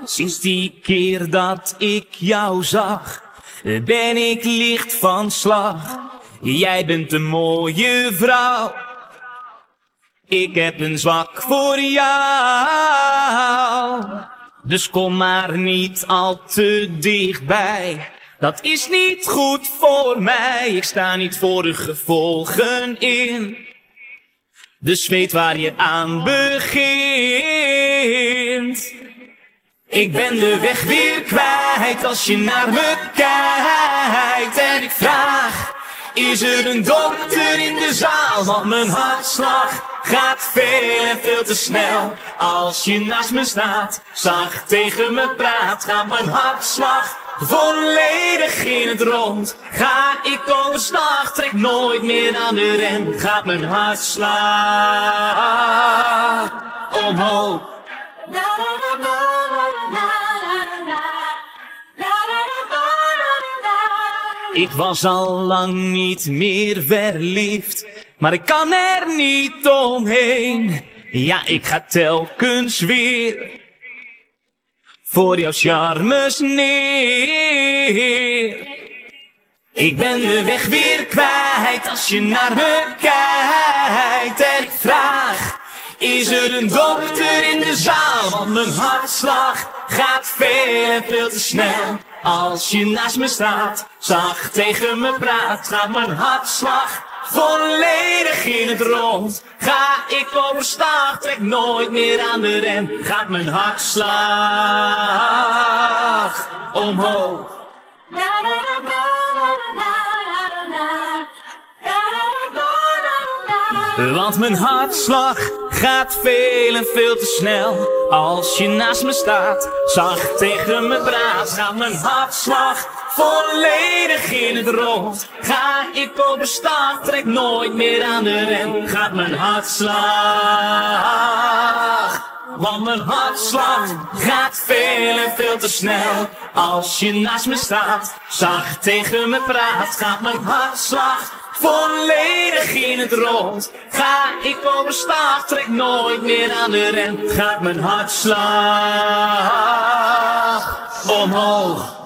Sinds die keer dat ik jou zag, ben ik licht van slag. Jij bent een mooie vrouw, ik heb een zwak voor jou. Dus kom maar niet al te dichtbij, dat is niet goed voor mij. Ik sta niet voor de gevolgen in, dus weet waar je aan begint. Ik ben de weg weer kwijt als je naar me kijkt. En ik vraag, is er een dokter in de zaal? Want mijn hartslag gaat veel en veel te snel. Als je naast me staat, zacht tegen me praat, gaat mijn hartslag volledig in het rond. Ga ik overstag, trek nooit meer aan de rem. Gaat mijn hartslag omhoog. Ik was al lang niet meer verliefd, maar ik kan er niet omheen. Ja, ik ga telkens weer voor jouw charmes neer. Ik ben de weg weer kwijt als je naar me kijkt. En ik vraag, is er een dokter in de zaal? Want mijn hartslag gaat veel en veel te snel. Als je naast me staat, zacht tegen me praat, gaat mijn hartslag volledig in het rond. Ga ik overstag, trek nooit meer aan de rem. Gaat mijn hartslag omhoog. Want mijn hartslag gaat veel en veel te snel. Als je naast me staat, zacht tegen me praat, gaat mijn hartslag volledig in het rond. Ga ik overstag, trek nooit meer aan de rem. Gaat mijn hartslag, want mijn hartslag gaat veel en veel te snel. Als je naast me staat, zacht tegen me praat, gaat mijn hartslag volledig in het rond. Ga ik overstag, trek nooit meer aan de rem. Gaat mijn hartslag omhoog.